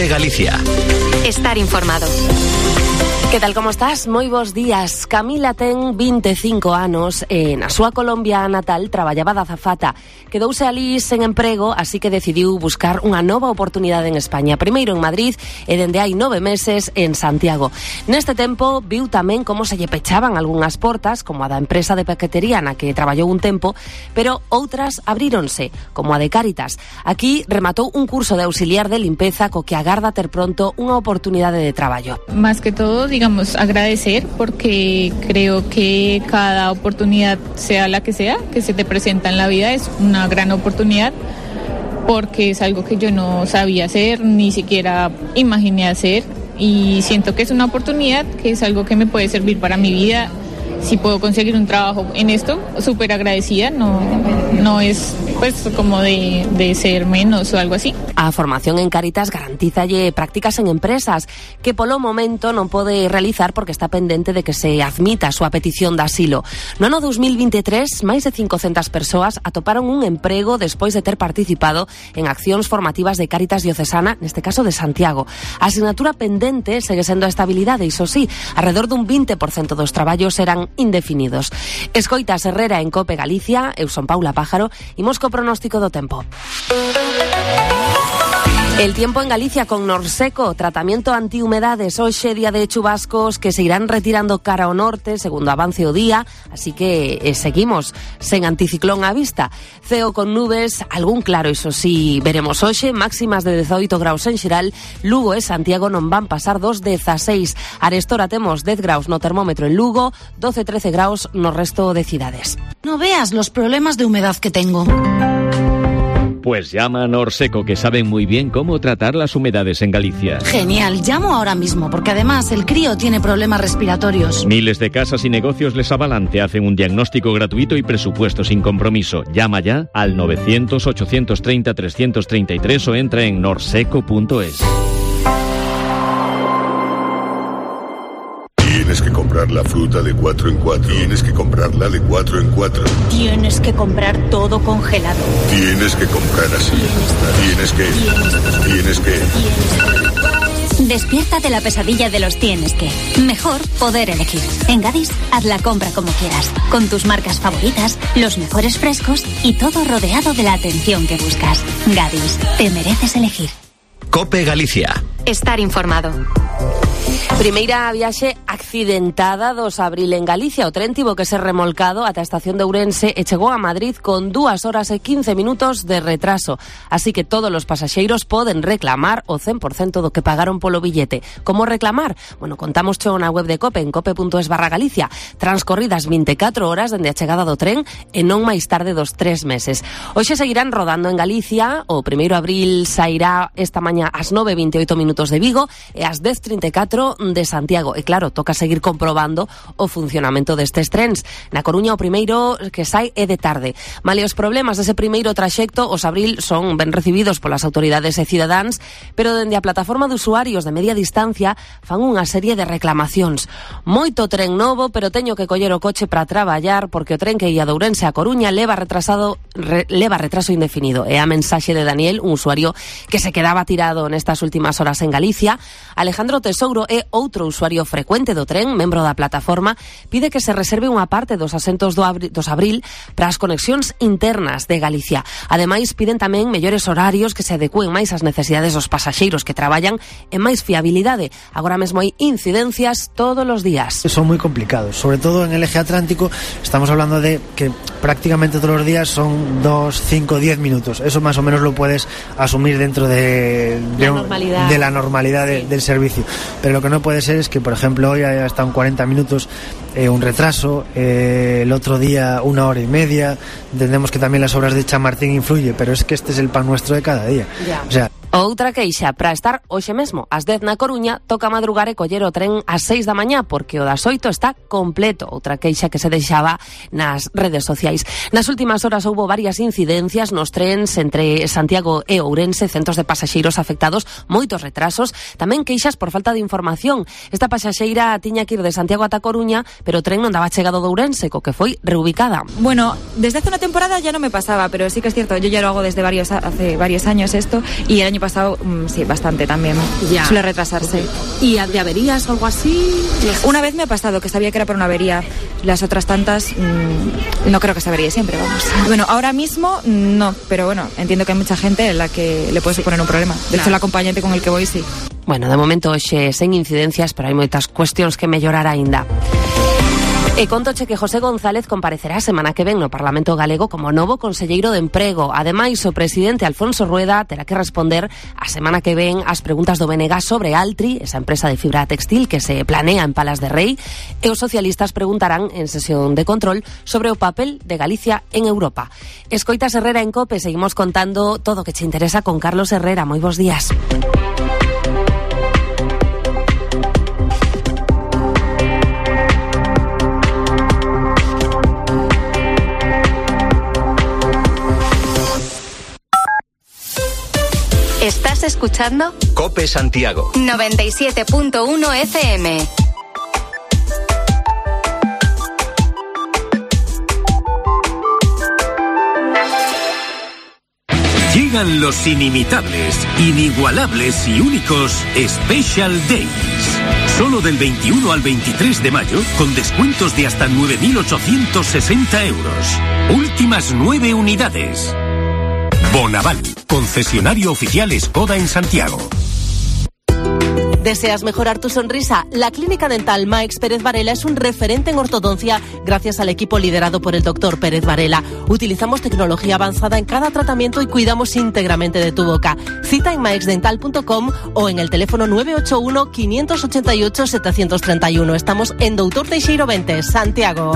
Galicia. Estar informado. Que tal, como estás? Moi bons días. Camila ten 25 anos e na súa Colombia natal traballaba de azafata. Quedouse alí sen emprego, así que decidiu buscar unha nova oportunidade en España. Primeiro en Madrid e dende hai 9 meses en Santiago. Neste tempo viu tamén como se lle pechaban algunhas portas, como a da empresa de paquetería na que traballou un tempo, pero outras abríronse, como a de Cáritas. Aquí rematou un curso de auxiliar de limpeza co que agarda ter pronto unha oportunidade de traballo. Más que todo, digamos, agradecer, porque creo que cada oportunidad, sea la que sea, que se te presenta en la vida, es una gran oportunidad, porque es algo que yo no sabía hacer, ni siquiera imaginé hacer, y siento que es una oportunidad, que es algo que me puede servir para mi vida. Si puedo conseguir un trabajo en esto, súper agradecida, no es pues como de ser menos o algo así. A formación en Cáritas garantízalle prácticas en empresas que polo momento non pode realizar porque está pendente de que se admita a súa petición de asilo. No ano 2023, máis de 500 persoas atoparon un emprego despois de ter participado en accións formativas de Cáritas Diocesana, neste caso de Santiago. A asignatura pendente segue sendo a estabilidade, iso sí, alrededor dun 20% dos traballos serán indefinidos. Escoitas Herrera en Cope Galicia, eu son Paula Pájaro, imos co pronóstico do tempo. El tiempo en Galicia con Norseco, tratamiento antihumedades, hoxe día de chubascos que se irán retirando cara ao norte segundo avance o día, así que seguimos sen anticiclón á vista. Ceo con nubes, algún claro, iso sí, veremos hoxe, máximas de 18 graus en xeral, Lugo e Santiago non van pasar dos 16. Arestora temos 10 graus no termómetro en Lugo, 12-13 graus no resto de cidades. No veas los problemas de humedad que tengo. Pues llama a Norseco, que saben muy bien cómo tratar las humedades en Galicia. Genial, llamo ahora mismo, porque además el crío tiene problemas respiratorios. Miles de casas y negocios les avalan, te hacen un diagnóstico gratuito y presupuesto sin compromiso. Llama ya al 900-830-333 o entra en norseco.es. Tienes que comprar la fruta de 4 en 4. Tienes que comprarla de 4 en 4. Tienes que comprar todo congelado. Tienes que comprar así. Tienes que. Despierta de la pesadilla de los tienes que. Mejor poder elegir. En Gadis, haz la compra como quieras, con tus marcas favoritas, los mejores frescos y todo rodeado de la atención que buscas. Gadis, te mereces elegir. Cope Galicia. Estar informado. Primeira viaxe accidentada dos abril en Galicia. O tren tivo que ser remolcado ata a estación de Ourense e chegou a Madrid con 2 horas e 15 minutos de retraso. Así que todos os pasaxeiros poden reclamar o 100% do que pagaron polo billete. Como reclamar? Bueno, contamos na web de Cope, en cope.es/Galicia. Transcorridas 24 horas dende a chegada do tren e non máis tarde dos 3 meses. Hoxe seguirán rodando en Galicia. O 1 abril sairá esta mañá ás 9:28 minutos de Vigo e ás 10:34 de Santiago. E claro, toca seguir comprobando o funcionamento destes trens. Na Coruña o primeiro que sai é de tarde. Male os problemas dese primeiro traxecto, os abril son ben recibidos polas autoridades e cidadáns, pero dende a plataforma de usuarios de media distancia fan unha serie de reclamacións. Moito tren novo, pero teño que coller o coche para traballar porque o tren que ia de Ourense a Coruña leva retraso indefinido. É a mensaxe de Daniel, un usuario que se quedaba tirado nestas últimas horas en Galicia. Alejandro Tesouro é outro usuario frecuente do tren, membro da plataforma, pide que se reserve unha parte dos asentos dos abril para as conexións internas de Galicia. Ademais, piden tamén mellores horarios que se adecúen máis ás necesidades dos pasaxeiros que traballan en máis fiabilidade. Agora mesmo hai incidencias todos os días. Son moi complicados, sobre todo en el eje atlántico. Estamos hablando de que prácticamente todos los días son 2, 5, 10 minutos. Eso más o menos lo puedes asumir dentro de la normalidad del servicio. Pero lo que no puede ser es que, por ejemplo, hoy haya estado 40 minutos un retraso, el otro día 1 hora y media. Entendemos que también las obras de Chamartín influye, pero es que este es el pan nuestro de cada día. Ya. O sea, outra queixa, para estar hoxe mesmo ás 10 na Coruña, toca madrugar e coller o tren ás 6 da mañá porque o das 8 está completo. Outra queixa que se deixaba nas redes sociais. Nas últimas horas houbo varias incidencias nos trens entre Santiago e Ourense, centos de pasaxeiros afectados, moitos retrasos, tamén queixas por falta de información. Esta pasaxeira tiña que ir de Santiago ata Coruña, pero o tren non daba chegado de Ourense, co que foi reubicada. Bueno, desde hace una temporada ya no me pasaba, pero sí que es cierto, yo ya lo hago desde hace varios años esto, y el año pasado sí, bastante también. Ya. Suele retrasarse. ¿Y de averías o algo así? Una vez me ha pasado que sabía que era por una avería. Las otras tantas no creo que se averíe siempre, vamos. Bueno, ahora mismo no, pero bueno, entiendo que hay mucha gente en la que le puede suponer un problema. De hecho, el acompañante con el que voy sí. Bueno, de momento hoxe sen incidencias, pero hai moitas cuestións que mellorar aínda. E contoche que José González comparecerá a semana que ven no Parlamento Galego como novo conselleiro de Emprego. Ademais, o presidente Alfonso Rueda terá que responder a semana que ven as preguntas do BNG sobre Altri, esa empresa de fibra textil que se planea en Palas de Rei, e os socialistas preguntarán en sesión de control sobre o papel de Galicia en Europa. Escoitas Herrera en COPE, seguimos contando todo o que che interesa con Carlos Herrera. Moi bons días. ¿Estás escuchando? COPE Santiago 97.1 FM. Llegan los inimitables, inigualables y únicos Special Days. Solo del 21 al 23 de mayo, con descuentos de hasta 9.860 euros. Últimas 9 unidades. Bonaval, concesionario oficial Skoda en Santiago. ¿Deseas mejorar tu sonrisa? La Clínica Dental Maix Pérez Varela es un referente en ortodoncia gracias al equipo liderado por el Dr. Pérez Varela. Utilizamos tecnología avanzada en cada tratamiento y cuidamos íntegramente de tu boca. Cita en maixdental.com o en el teléfono 981 588 731. Estamos en Doutor Teixeiro 20, Santiago.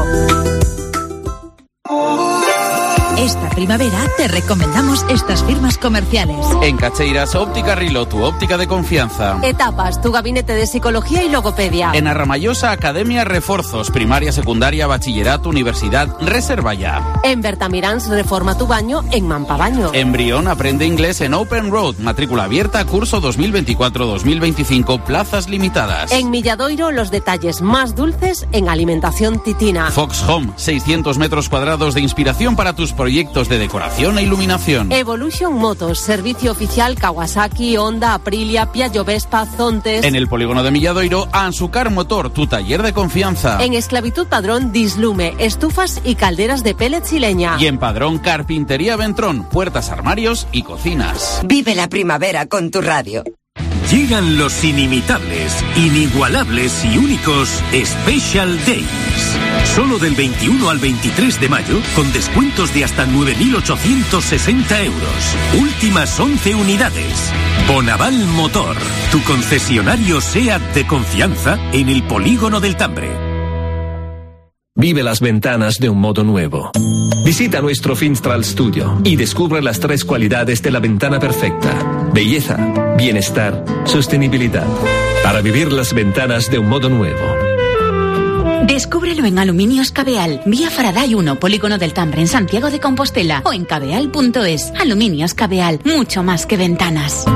Esta primavera te recomendamos estas firmas comerciales. En Cacheiras, Óptica Rilo, tu óptica de confianza. Etapas, tu gabinete de psicología y logopedia. En Arramallosa, Academia Reforzos, primaria, secundaria, bachillerato, universidad, reserva ya. En Bertamirans, reforma tu baño en Mampabaño. En Brión, aprende inglés en Open Road, matrícula abierta, curso 2024-2025, plazas limitadas. En Milladoiro, los detalles más dulces en alimentación titina. Fox Home, 600 metros cuadrados de inspiración para tus proyectos de decoración e iluminación. Evolution Motos, servicio oficial Kawasaki, Honda, Aprilia, Piaggio Vespa, Zontes. En el polígono de Milladoiro, Ansucar Motor, tu taller de confianza. En Esclavitud Padrón, Dislume, estufas y calderas de pellets y leña. Y en Padrón, Carpintería Ventrón, puertas, armarios y cocinas. Vive la primavera con tu radio. Llegan los inimitables, inigualables y únicos Special Days. Solo del 21 al 23 de mayo, con descuentos de hasta 9.860 euros. Últimas 11 unidades. Bonaval Motor, tu concesionario SEAT de confianza en el polígono del Tambre. Vive las ventanas de un modo nuevo. Visita nuestro Finstral Studio y descubre las 3 cualidades de la ventana perfecta: belleza, bienestar, sostenibilidad. Para vivir las ventanas de un modo nuevo. Descúbrelo en Aluminios Cabeal, vía Faraday 1, Polígono del Tambre, en Santiago de Compostela, o en cabeal.es. Aluminios Cabeal, mucho más que ventanas.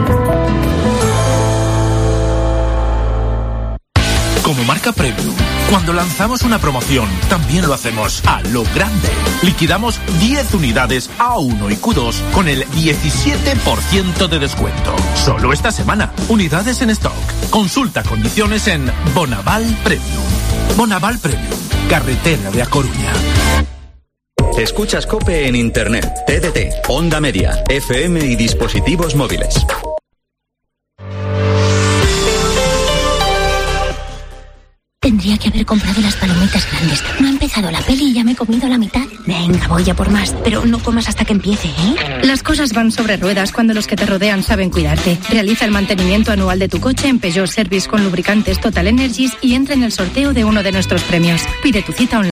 Como marca Premium, cuando lanzamos una promoción, también lo hacemos a lo grande. Liquidamos 10 unidades A1 y Q2 con el 17% de descuento. Solo esta semana. Unidades en stock. Consulta condiciones en Bonaval Premium. Bonaval Premium, carretera de A Coruña. Escuchas COPE en Internet, TDT, Onda Media, FM y dispositivos móviles. Tendría que haber comprado las palomitas grandes. No ha empezado la peli y ya me he comido la mitad. Venga, voy a por más, pero no comas hasta que empiece, ¿eh? Las cosas van sobre ruedas cuando los que te rodean saben cuidarte. Realiza el mantenimiento anual de tu coche en Peugeot Service con lubricantes Total Energies y entra en el sorteo de uno de nuestros premios. Pide tu cita online.